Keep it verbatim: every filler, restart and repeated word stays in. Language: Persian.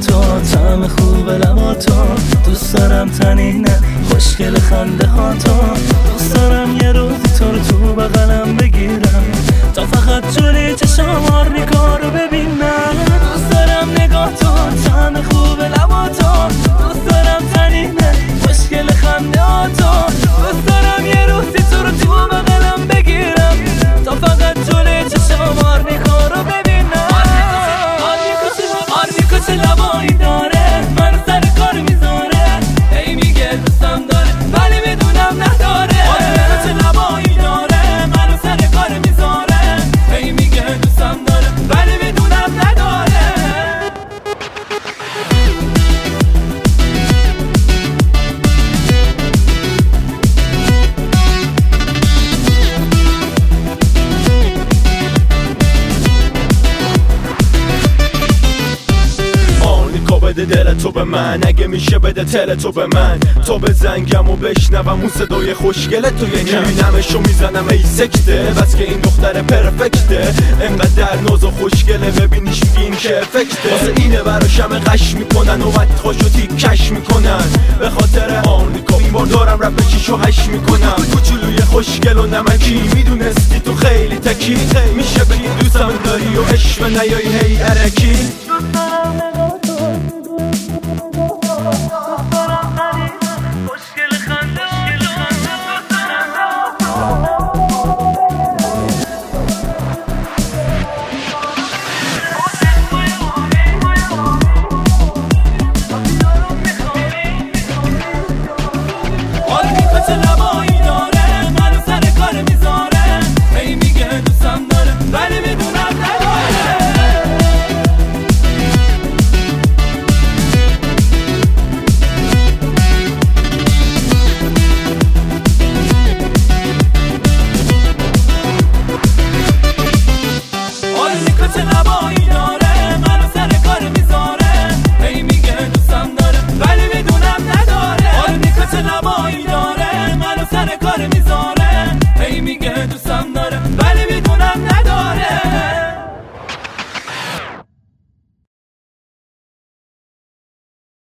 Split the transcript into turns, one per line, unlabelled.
تو، طعم خوب لبا تو، دوست دارم تنینه خوشگل خنده ها تو، دوست دارم یه روزی تو رو تو بغلم بگیرم تا فقط جوری چشام آرنیکا رو ببینم. دوست دارم نگاه تو، طعم خوب لبا تو، دوست دارم تنینه خوشگل خنده ها تو، دوست دارم یه روزی تو رو تو بغلم بگیرم تا فقط جوری چشام آرنیکا رو ببینم. آرنیکا چه لبایی داره منو سر کار میذاره، ای میگه دوستم داره ولی میدونم نداره. آرنیکا چه لبایی داره منو سر کار میذاره، ای میگه دوستم داره ولی میدونم نداره.
بده دل تو به من، اگه میشه بده تل تو به من، تو به زنگم و بشنوم اون صدای خوشگل تو یکم میبینمشو میزنم ای سکته، بس که این دختر پرفکته، انقدر ناز و خوشگله ببینیش میگین که افکته، واسه اینه براشم قش میکنن و وقت خوشو تیکش میکنن، به خاطر آرنیکا این بار دارم رپ چیشو هش میکنم. کوچولوی خوشگل و نمکی میدونستی تو خیلی تکی، میشه بگی دوستم داری و عشق نیایی هی ارکی.